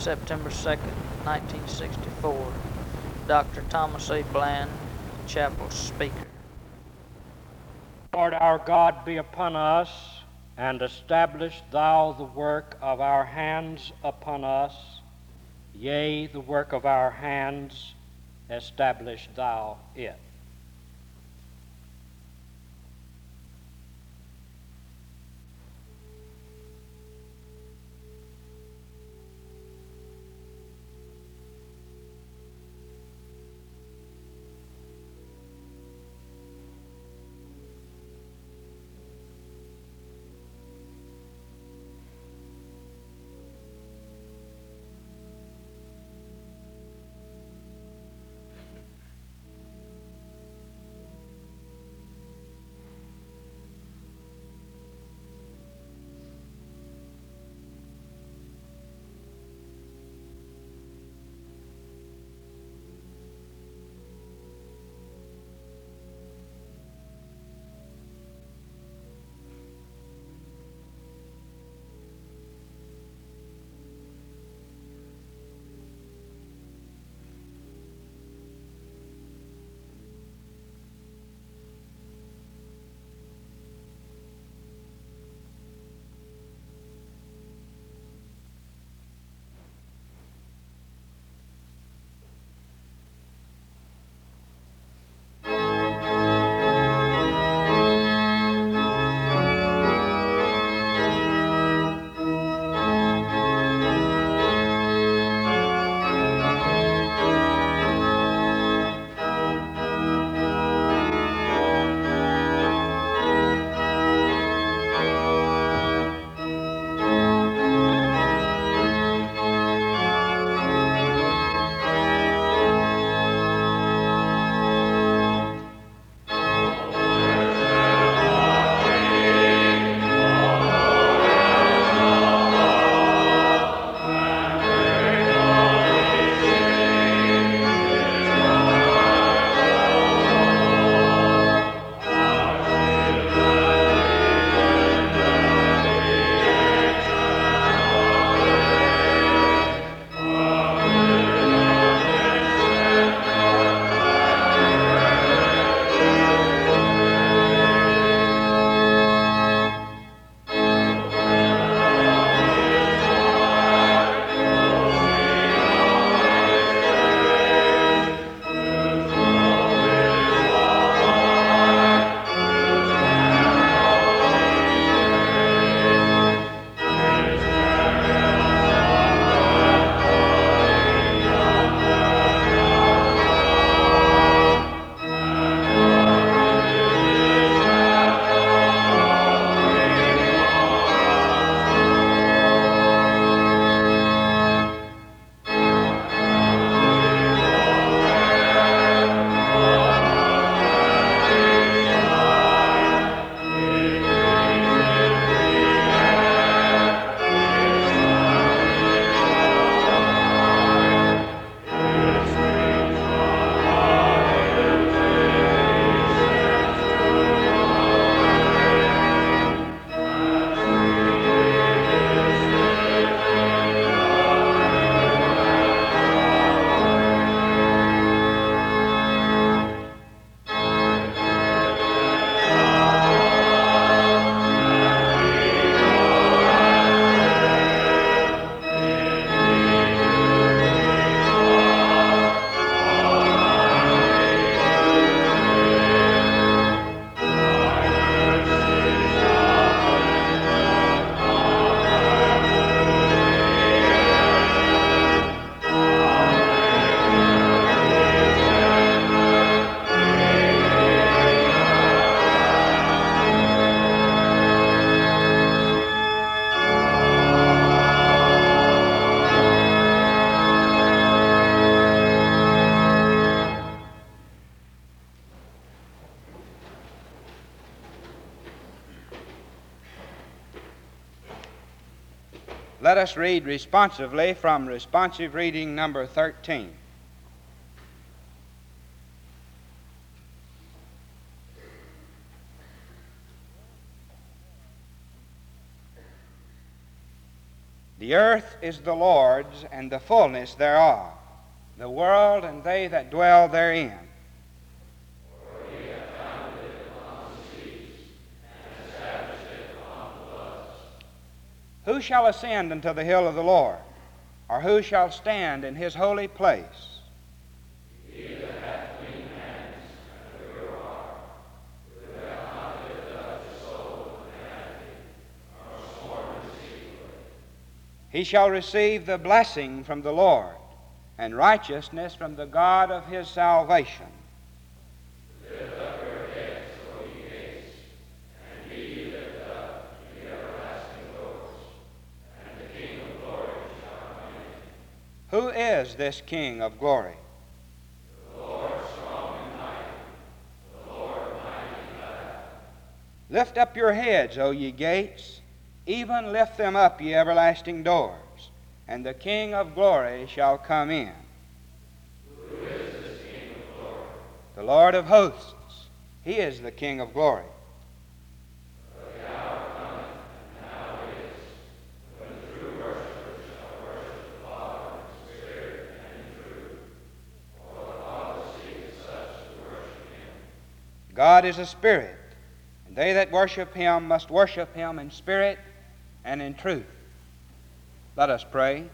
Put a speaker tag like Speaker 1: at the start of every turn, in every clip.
Speaker 1: September 2nd, 1964. Dr. Thomas A. Bland, chapel speaker.
Speaker 2: Lord our God, be upon us, and establish thou the work of our hands upon us. Yea, the work of our hands, establish thou it.
Speaker 3: Let us read responsively from responsive reading number 13. The earth is the Lord's, and the fullness thereof, the world and they that dwell therein. Who shall ascend unto the hill of the Lord? Or who shall stand in his holy place? He that hath clean hands and a pure heart, who hath not lifted up his soul to vanity, nor sworn deceitfully. He shall receive the blessing from the Lord, and righteousness from the God of his salvation. Lift up your heads, O ye gates, and be ye lifted up, ye everlasting doors, and the King of glory shall come in. Who is this King of glory? The Lord strong and mighty, the Lord mighty in battle. Lift up your heads, O ye gates, even lift them up, ye everlasting doors, and the King of glory shall come in. Who is this King of glory? The Lord of hosts. He is the King of glory. The hour cometh, and now is, when the true worshipers shall worship the Father in spirit and in truth. For the Father seeketh such to worship him. God is a spirit, and they that worship him must worship him in spirit and in truth. Let us pray.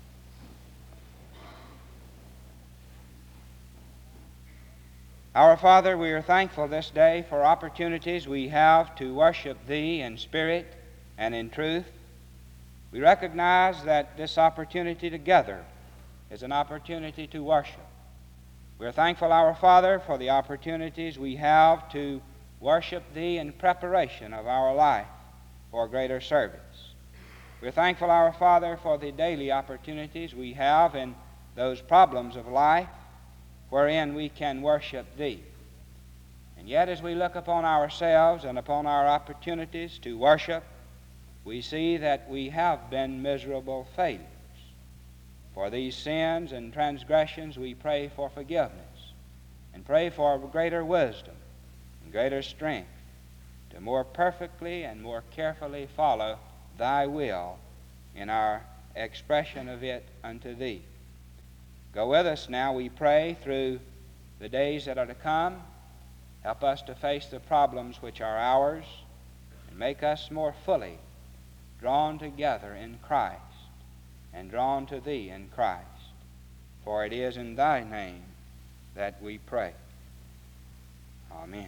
Speaker 3: Our Father, we are thankful this day for opportunities we have to worship Thee in spirit and in truth. We recognize that this opportunity together is an opportunity to worship. We are thankful, our Father, for the opportunities we have to worship Thee in preparation of our life for greater service. We're thankful, our Father, for the daily opportunities we have in those problems of life wherein we can worship Thee. And yet, as we look upon ourselves and upon our opportunities to worship, we see that we have been miserable failures. For these sins and transgressions, we pray for forgiveness and pray for greater wisdom and greater strength to more perfectly and more carefully follow Thy will in our expression of it unto Thee. Go with us now, we pray, through the days that are to come. Help us to face the problems which are ours, and make us more fully drawn together in Christ and drawn to Thee in Christ. For it is in Thy name that we pray. Amen.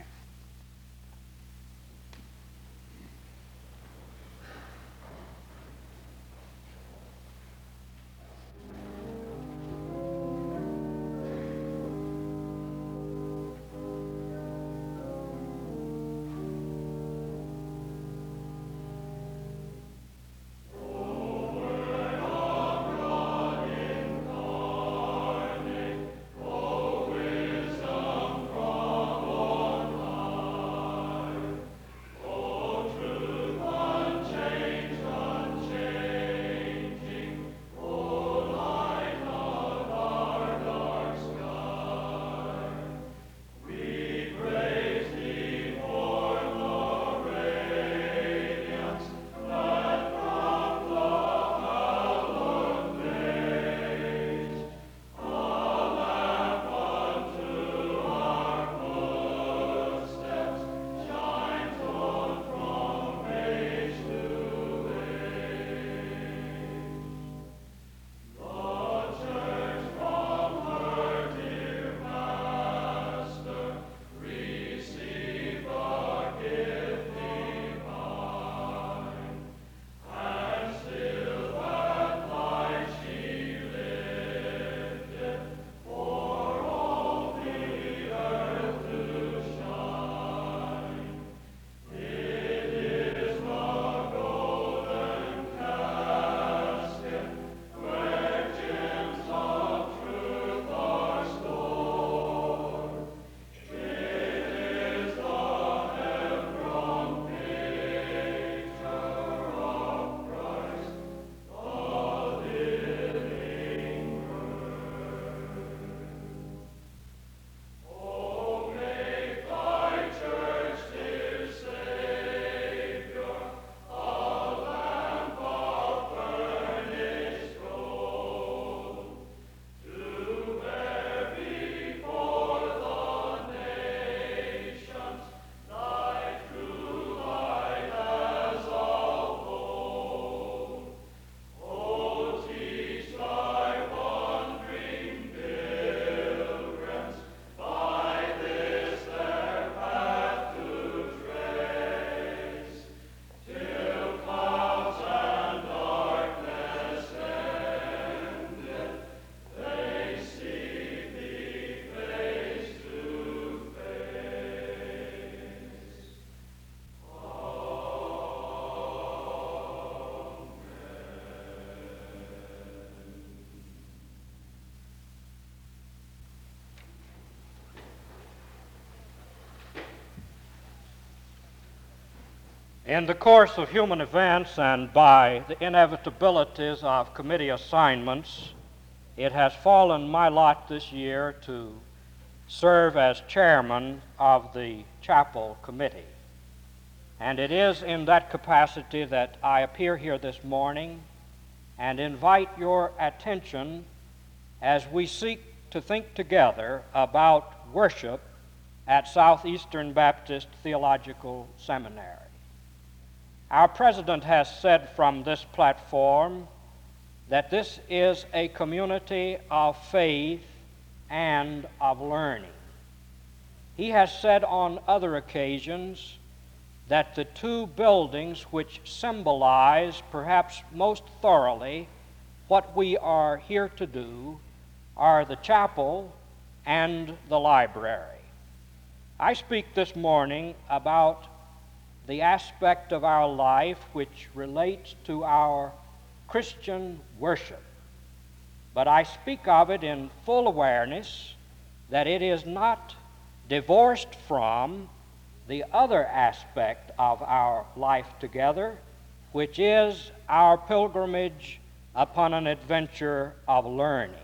Speaker 2: In the course of human events and by the inevitabilities of committee assignments, it has fallen my lot this year to serve as chairman of the chapel committee. And it is in that capacity that I appear here this morning and invite your attention as we seek to think together about worship at Southeastern Baptist Theological Seminary. Our president has said from this platform that this is a community of faith and of learning. He has said on other occasions that the two buildings which symbolize perhaps most thoroughly what we are here to do are the chapel and the library. I speak this morning about the aspect of our life which relates to our Christian worship. But I speak of it in full awareness that it is not divorced from the other aspect of our life together, which is our pilgrimage upon an adventure of learning.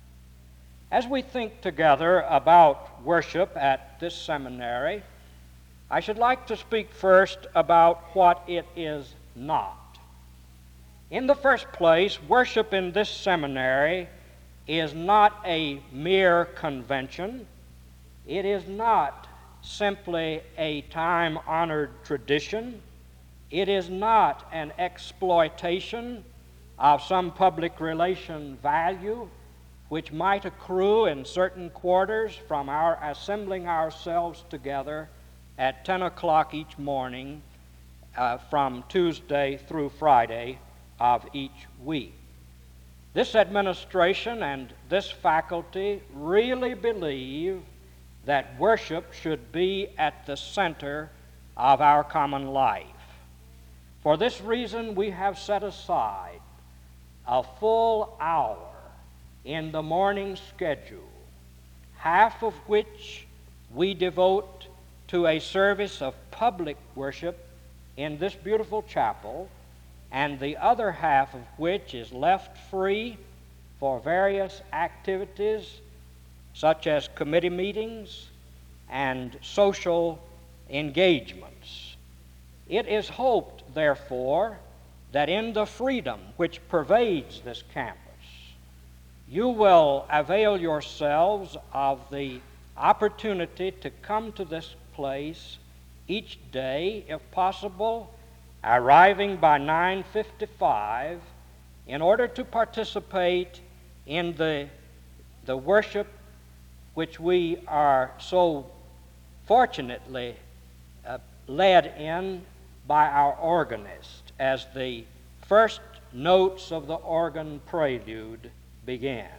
Speaker 2: As we think together about worship at this seminary, I should like to speak first about what it is not. In the first place, worship in this seminary is not a mere convention. It is not simply a time-honored tradition. It is not an exploitation of some public relation value which might accrue in certain quarters from our assembling ourselves together at 10 o'clock each morning from Tuesday through Friday of each week. This administration and this faculty really believe that worship should be at the center of our common life. For this reason, we have set aside a full hour in the morning schedule, half of which we devote to a service of public worship in this beautiful chapel, and the other half of which is left free for various activities such as committee meetings and social engagements. It is hoped, therefore, that in the freedom which pervades this campus, you will avail yourselves of the opportunity to come to this place each day, if possible, arriving by 9:55 in order to participate in the worship which we are so fortunately led in by our organist as the first notes of the organ prelude begin.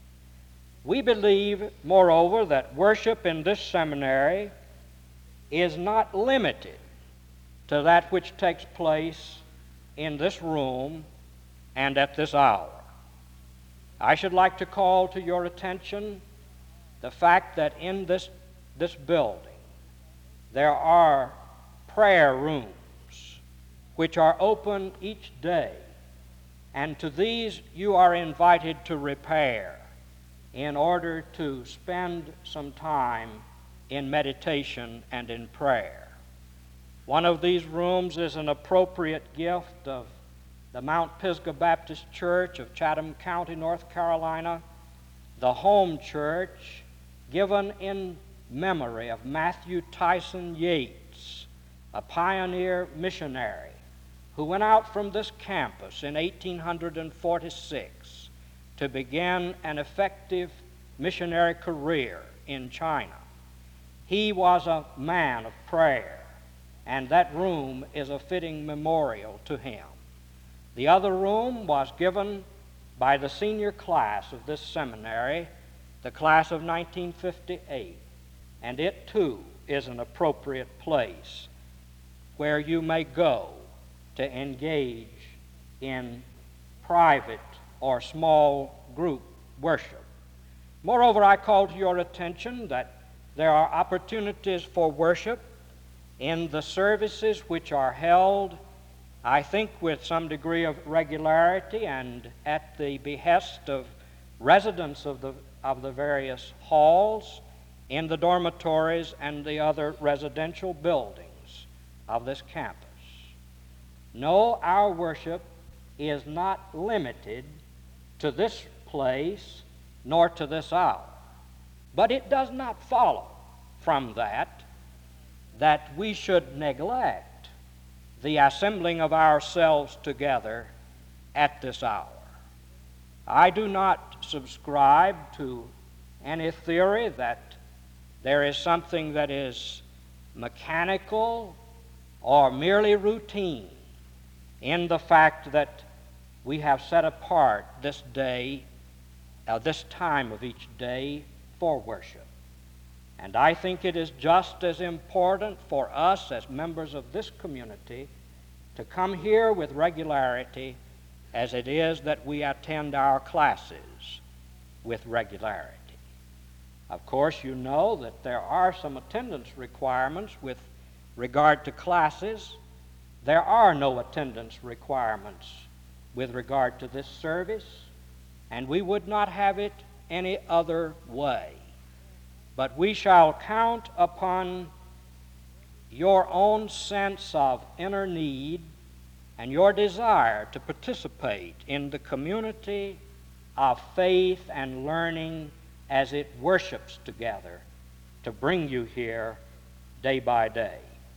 Speaker 2: We believe, moreover, that worship in this seminary is not limited to that which takes place in this room and at this hour. I should like to call to your attention the fact that in this building there are prayer rooms which are open each day, and to these you are invited to repair in order to spend some time in meditation and in prayer. One of these rooms is an appropriate gift of the Mount Pisgah Baptist Church of Chatham County, North Carolina, the home church given in memory of Matthew Tyson Yates, a pioneer missionary who went out from this campus in 1846 to begin an effective missionary career in China. He was a man of prayer, and that room is a fitting memorial to him. The other room was given by the senior class of this seminary, the class of 1958, and it too is an appropriate place where you may go to engage in private or small group worship. Moreover, I call to your attention that there are opportunities for worship in the services which are held, I think with some degree of regularity and at the behest of residents of the various halls, in the dormitories and the other residential buildings of this campus. No, our worship is not limited to this place nor to this hour. But it does not follow from that we should neglect the assembling of ourselves together at this hour. I do not subscribe to any theory that there is something that is mechanical or merely routine in the fact that we have set apart this day, this time of each day for worship. And I think it is just as important for us as members of this community to come here with regularity as it is that we attend our classes with regularity. Of course, you know that there are some attendance requirements with regard to classes. There are no attendance requirements with regard to this service, and we would not have it any other way. But we shall count upon your own sense of inner need and your desire to participate in the community of faith and learning as it worships together to bring you here day by day.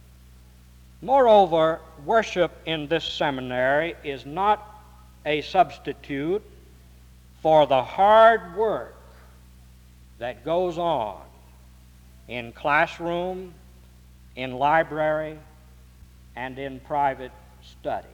Speaker 2: Moreover, worship in this seminary is not a substitute for the hard work that goes on in classroom, in library, and in private study.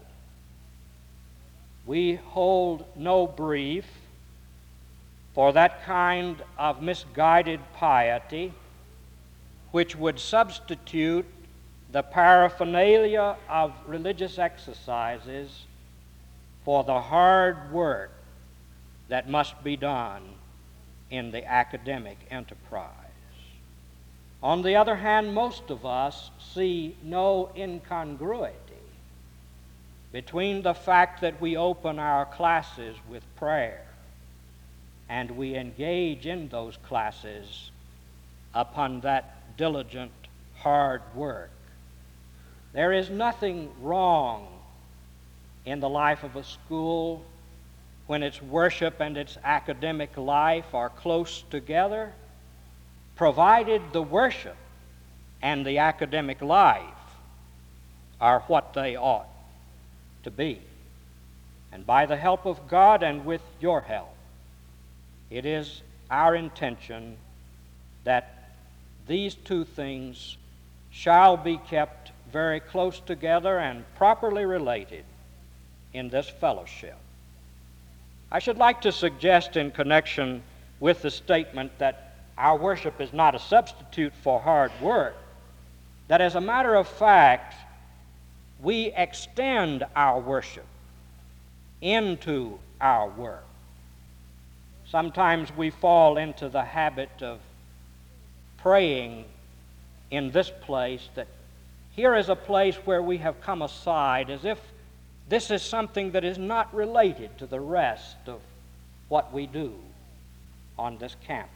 Speaker 2: We hold no brief for that kind of misguided piety which would substitute the paraphernalia of religious exercises for the hard work that must be done in the academic enterprise. On the other hand, most of us see no incongruity between the fact that we open our classes with prayer and we engage in those classes upon that diligent, hard work. There is nothing wrong in the life of a school when its worship and its academic life are close together, provided the worship and the academic life are what they ought to be. And by the help of God and with your help, it is our intention that these two things shall be kept very close together and properly related in this fellowship. I should like to suggest in connection with the statement that our worship is not a substitute for hard work, that as a matter of fact, we extend our worship into our work. Sometimes we fall into the habit of praying in this place that here is a place where we have come aside as if this is something that is not related to the rest of what we do on this campus.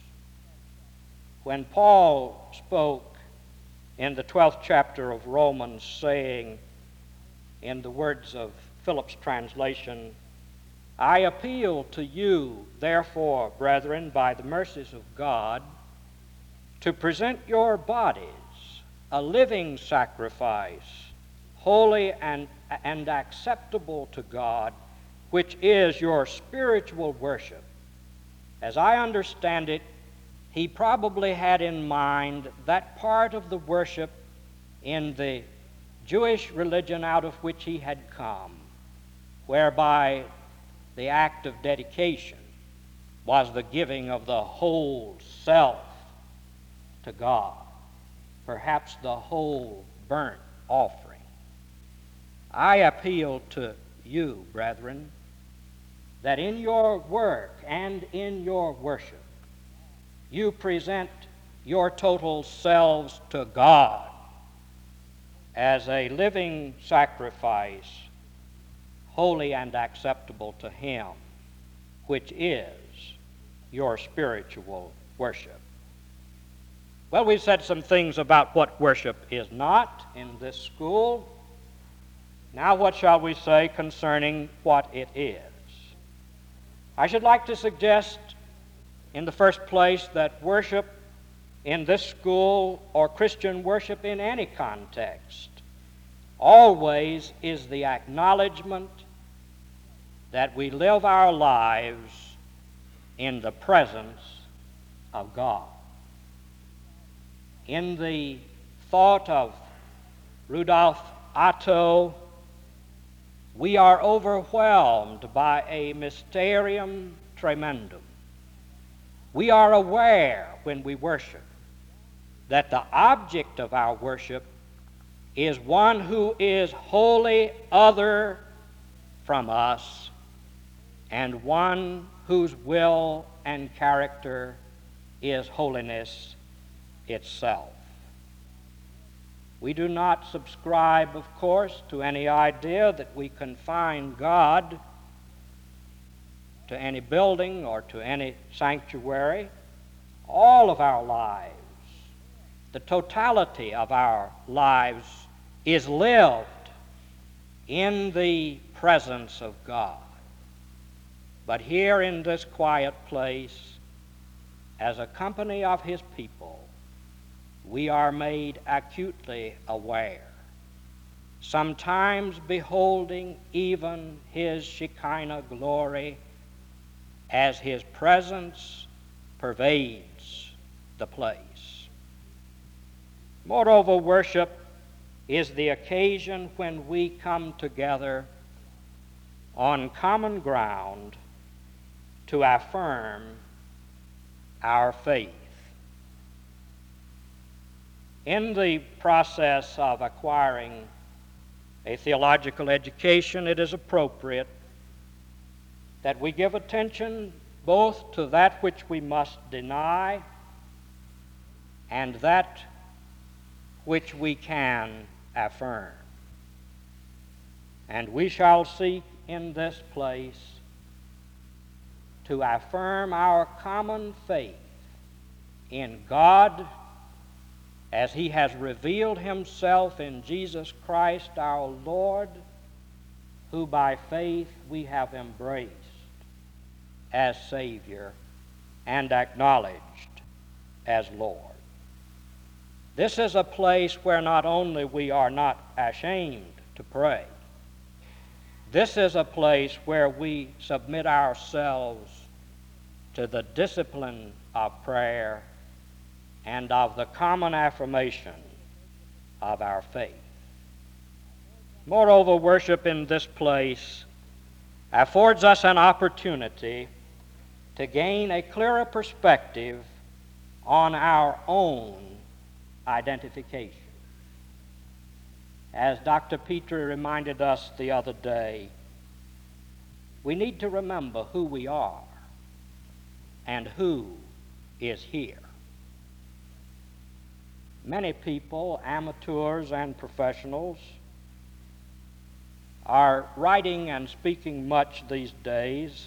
Speaker 2: When Paul spoke in the 12th chapter of Romans, saying, in the words of Phillips' translation, I appeal to you, therefore, brethren, by the mercies of God, to present your bodies a living sacrifice, holy and acceptable to God, which is your spiritual worship. As I understand it, he probably had in mind that part of the worship in the Jewish religion out of which he had come, whereby the act of dedication was the giving of the whole self to God, perhaps the whole burnt offering. I appeal to you, brethren, that in your work and in your worship, you present your total selves to God as a living sacrifice, holy and acceptable to Him, which is your spiritual worship. Well, we've said some things about what worship is not in this school. Now what shall we say concerning what it is? I should like to suggest, in the first place, that worship in this school, or Christian worship in any context, always is the acknowledgement that we live our lives in the presence of God. In the thought of Rudolf Otto, we are overwhelmed by a mysterium tremendum. We are aware when we worship that the object of our worship is one who is wholly other from us, and one whose will and character is holiness itself. We do not subscribe, of course, to any idea that we confine God to any building or to any sanctuary. All of our lives, the totality of our lives, is lived in the presence of God. But here in this quiet place, as a company of His people, we are made acutely aware, sometimes beholding even His Shekinah glory, as His presence pervades the place. Moreover, worship is the occasion when we come together on common ground to affirm our faith. In the process of acquiring a theological education, it is appropriate that we give attention both to that which we must deny and that which we can affirm. And we shall seek in this place to affirm our common faith in God as He has revealed Himself in Jesus Christ our Lord, who by faith we have embraced as Savior and acknowledged as Lord. This is a place where not only we are not ashamed to pray, this is a place where we submit ourselves to the discipline of prayer and of the common affirmation of our faith. Moreover, worship in this place affords us an opportunity to gain a clearer perspective on our own identification. As Dr. Petrie reminded us the other day, we need to remember who we are and who is here. Many people, amateurs and professionals, are writing and speaking much these days,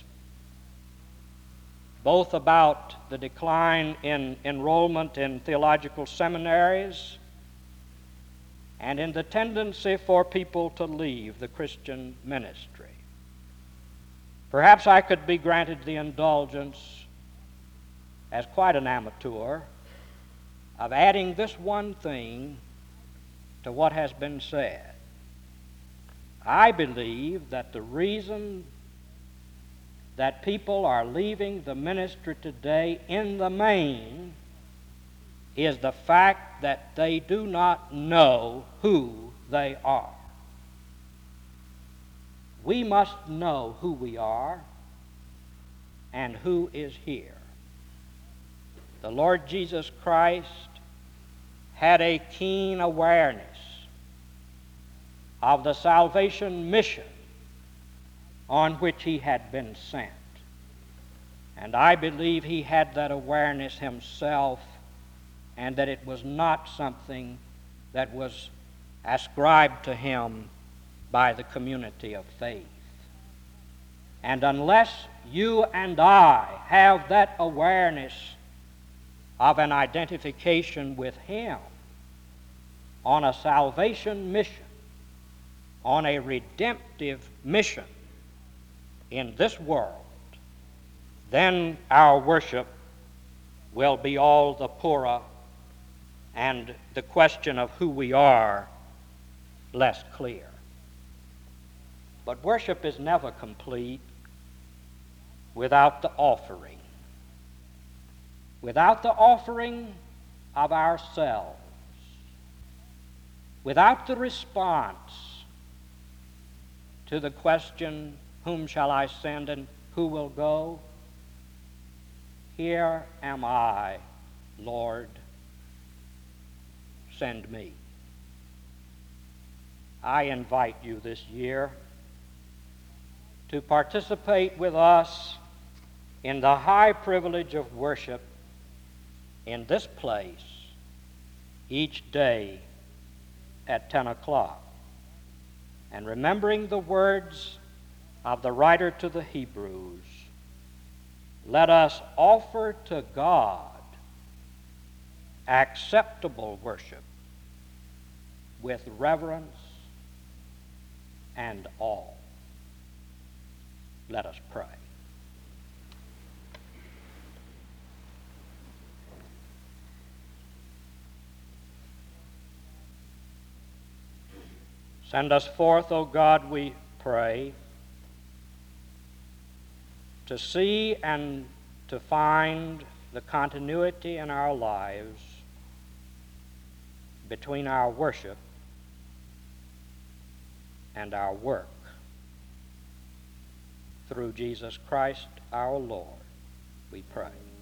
Speaker 2: both about the decline in enrollment in theological seminaries and in the tendency for people to leave the Christian ministry. Perhaps I could be granted the indulgence, as quite an amateur, of adding this one thing to what has been said. I believe that the reason that people are leaving the ministry today in the main is the fact that they do not know who they are. We must know who we are and who is here. The Lord Jesus Christ had a keen awareness of the salvation mission on which He had been sent. And I believe He had that awareness Himself, and that it was not something that was ascribed to him by the community of faith. And unless you and I have that awareness of an identification with him on a salvation mission, on a redemptive mission in this world, then our worship will be all the poorer and the question of who we are less clear. But worship is never complete without the offering. Without the offering of ourselves. Without the response to the question, whom shall I send and who will go? Here am I, Lord, send me. I invite you this year to participate with us in the high privilege of worship in this place each day at 10 o'clock. And remembering the words of the writer to the Hebrews, let us offer to God acceptable worship with reverence and awe. Let us pray. Send us forth, O God, we pray, to see and to find the continuity in our lives between our worship and our work. Through Jesus Christ our Lord, we pray.